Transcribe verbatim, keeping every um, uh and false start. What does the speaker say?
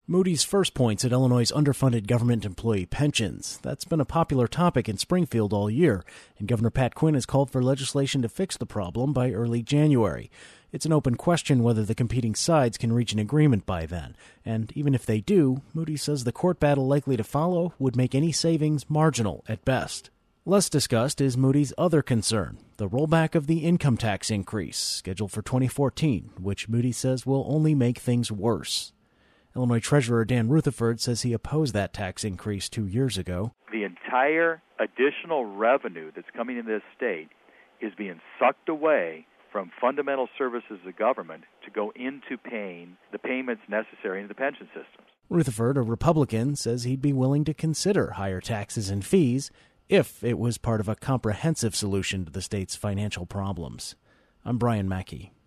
Moody's first points at Illinois' underfunded government employee pensions. That's been a popular topic in Springfield all year, and Governor Pat Quinn has called for legislation to fix the problem by early January. It's an open question whether the competing sides can reach an agreement by then, and even if they do, Moody's says the court battle likely to follow would make any savings marginal at best. Less discussed is Moody's other concern, the rollback of the income tax increase scheduled for twenty fourteen, which Moody's says will only make things worse. Illinois Treasurer Dan Rutherford says he opposed that tax increase two years ago. The entire additional revenue that's coming into this state is being sucked away from fundamental services of government to go into paying the payments necessary into the pension systems. Rutherford, a Republican, says he'd be willing to consider higher taxes and fees if it was part of a comprehensive solution to the state's financial problems. I'm Brian Mackey.